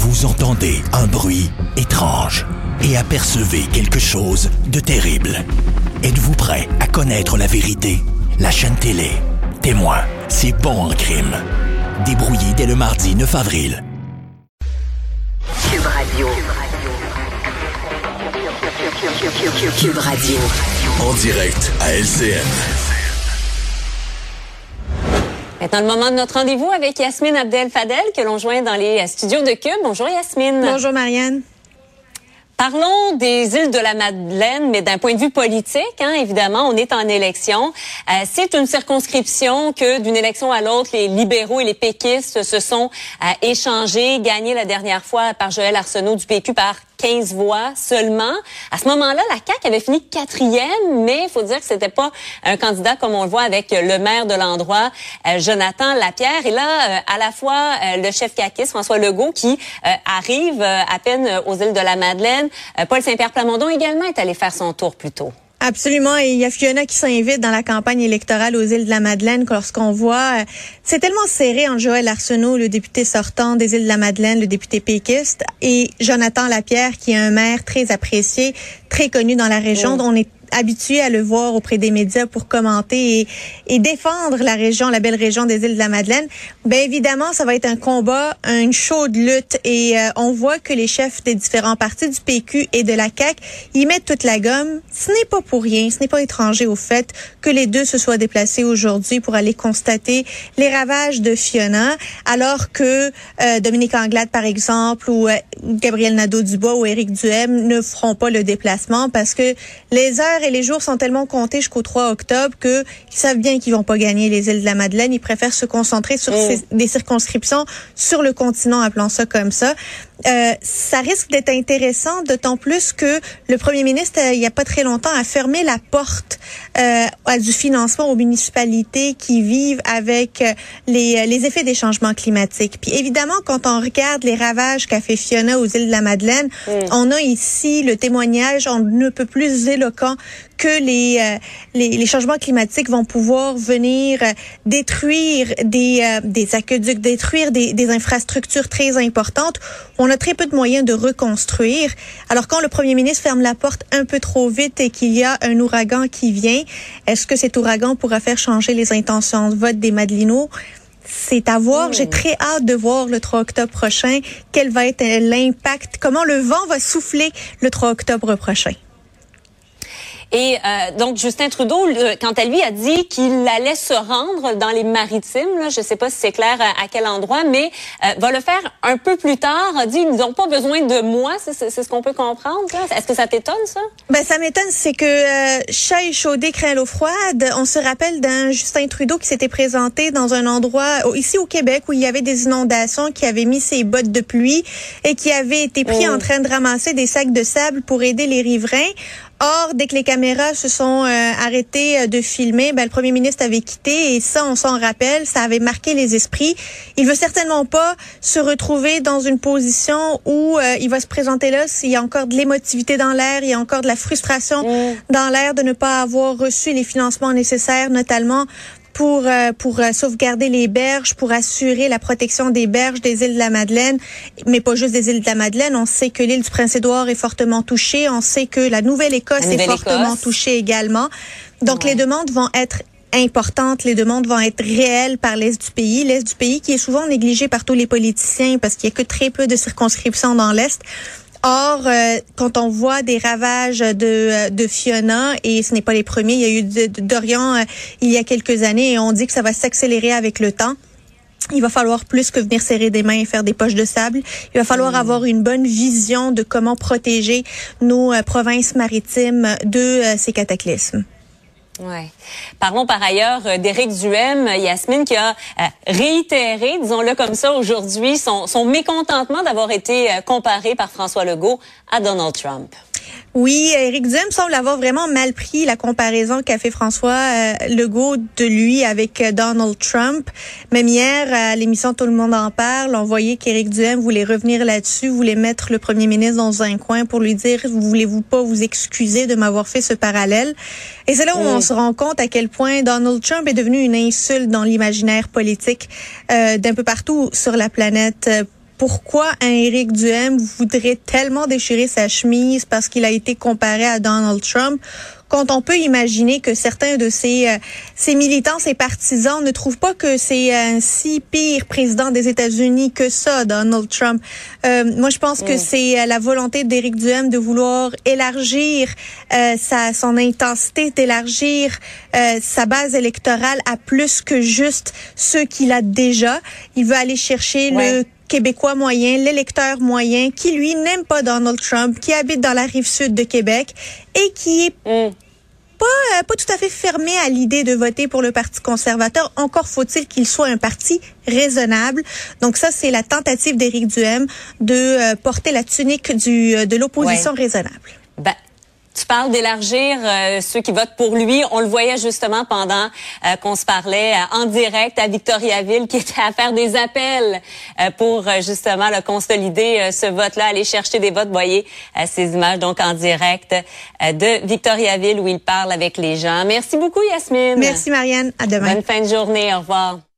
Vous entendez un bruit étrange et apercevez quelque chose de terrible. Êtes-vous prêt à connaître la vérité? La chaîne télé Témoin, c'est bon en crime. Débrouillé dès le mardi 9 avril. Cube Radio. Cube Radio. En direct à LCN. Maintenant, le moment de notre rendez-vous avec Yasmine Abdel-Fadel, que l'on joint dans les studios de Cube. Bonjour Yasmine. Bonjour Marianne. Parlons des îles de la Madeleine, mais d'un point de vue politique, évidemment, on est en élection. C'est une circonscription que, d'une élection à l'autre, les libéraux et les péquistes se sont échangés, gagnés la dernière fois par Joël Arsenault du PQ par 15 voix seulement. À ce moment-là, la CAQ avait fini 4e, mais il faut dire que c'était pas un candidat comme on le voit avec le maire de l'endroit, Jonathan Lapierre. Et là, à la fois le chef caquiste, François Legault, qui arrive à peine aux îles de la Madeleine. Paul Saint-Pierre Plamondon également est allé faire son tour plus tôt. Absolument, et il y a Fiona qui s'invite dans la campagne électorale aux îles de la Madeleine lorsqu'on voit, c'est tellement serré entre Joël Arsenault, le député sortant des îles de la Madeleine, le député péquiste, et Jonathan Lapierre, qui est un maire très apprécié, très connu dans la région, dont on est habitué à le voir auprès des médias pour commenter et défendre la région, la belle région des îles de la Madeleine. Bien évidemment, ça va être un combat, une chaude lutte, et on voit que les chefs des différents partis du PQ et de la CAQ y mettent toute la gomme. Ce n'est pas pour rien, ce n'est pas étranger au fait que les deux se soient déplacés aujourd'hui pour aller constater les ravages de Fiona, alors que Dominique Anglade, par exemple, ou Gabriel Nadeau-Dubois ou Éric Duhem ne feront pas le déplacement parce que les heures et les jours sont tellement comptés jusqu'au 3 octobre qu'ils savent bien qu'ils vont pas gagner les îles de la Madeleine. Ils préfèrent se concentrer sur des circonscriptions sur le continent, appelons ça comme ça. Ça risque d'être intéressant, d'autant plus que le premier ministre, il y a pas très longtemps, a fermé la porte à du financement aux municipalités qui vivent avec les effets des changements climatiques. Puis évidemment, quand on regarde les ravages qu'a fait Fiona aux îles de la Madeleine, on a ici le témoignage, on ne peut plus éloquent que les changements climatiques vont pouvoir venir détruire des aqueducs, détruire des infrastructures très importantes. On a très peu de moyens de reconstruire. Alors quand le premier ministre ferme la porte un peu trop vite et qu'il y a un ouragan qui vient, est-ce que cet ouragan pourra faire changer les intentions de vote des Madelinots? C'est à voir. J'ai très hâte de voir le 3 octobre prochain quel va être l'impact, comment le vent va souffler le 3 octobre prochain. Et donc, Justin Trudeau, quant à lui, a dit qu'il allait se rendre dans les Maritimes. Là, je ne sais pas si c'est clair à quel endroit, mais va le faire un peu plus tard. A dit, ils n'ont pas besoin de moi. C'est ce qu'on peut comprendre. Là. Est-ce que ça t'étonne, ça? Ben, ça m'étonne. C'est que chat échaudé craint l'eau froide. On se rappelle d'un Justin Trudeau qui s'était présenté dans un endroit ici au Québec où il y avait des inondations, qui avait mis ses bottes de pluie et qui avait été pris en train de ramasser des sacs de sable pour aider les riverains. Or, dès que les caméras se sont arrêtées de filmer, le premier ministre avait quitté et ça, on s'en rappelle, ça avait marqué les esprits. Il veut certainement pas se retrouver dans une position où il va se présenter là s'il y a encore de l'émotivité dans l'air, il y a encore de la frustration dans l'air de ne pas avoir reçu les financements nécessaires, notamment pour sauvegarder les berges, pour assurer la protection des berges des îles de la Madeleine, mais pas juste des îles de la Madeleine. On sait que l'île du Prince-Édouard est fortement touchée. On sait que la Nouvelle-Écosse est fortement touchée également. Donc, les demandes vont être importantes, les demandes vont être réelles par l'Est du pays qui est souvent négligé par tous les politiciens parce qu'il y a que très peu de circonscriptions dans l'Est. Or, quand on voit des ravages de Fiona, et ce n'est pas les premiers, il y a eu Dorian il y a quelques années, et on dit que ça va s'accélérer avec le temps. Il va falloir plus que venir serrer des mains et faire des poches de sable. Il va falloir avoir une bonne vision de comment protéger nos provinces maritimes de ces cataclysmes. Ouais. Parlons par ailleurs d'Éric Duhem, Yasmine, qui a réitéré, disons-le comme ça, aujourd'hui, son mécontentement d'avoir été comparé par François Legault à Donald Trump. Oui, Éric Duhem semble avoir vraiment mal pris la comparaison qu'a fait François Legault de lui avec Donald Trump. Même hier, à l'émission Tout le monde en parle, on voyait qu'Éric Duhem voulait revenir là-dessus, voulait mettre le premier ministre dans un coin pour lui dire « Voulez-vous pas vous excuser de m'avoir fait ce parallèle? » Et c'est là où on se rend compte à quel point Donald Trump est devenu une insulte dans l'imaginaire politique d'un peu partout sur la planète. pourquoi un Éric Duhaime voudrait tellement déchirer sa chemise parce qu'il a été comparé à Donald Trump, quand on peut imaginer que certains de ses militants, ses partisans ne trouvent pas que c'est un si pire président des États-Unis que ça, Donald Trump. Moi, je pense que c'est la volonté d'Éric Duhaime de vouloir élargir son intensité, d'élargir sa base électorale à plus que juste ceux qu'il a déjà. Il veut aller chercher le Québécois moyen, l'électeur moyen, qui lui n'aime pas Donald Trump, qui habite dans la rive sud de Québec et qui est pas tout à fait fermé à l'idée de voter pour le Parti conservateur. Encore faut-il qu'il soit un parti raisonnable. Donc ça, c'est la tentative d'Éric Duhaime de porter la tunique de l'opposition raisonnable. Tu parles d'élargir ceux qui votent pour lui. On le voyait justement pendant qu'on se parlait en direct à Victoriaville, qui était à faire des appels pour justement consolider ce vote-là, aller chercher des votes. Vous voyez ces images donc en direct de Victoriaville où il parle avec les gens. Merci beaucoup, Yasmine. Merci, Marianne. À demain. Bonne fin de journée. Au revoir.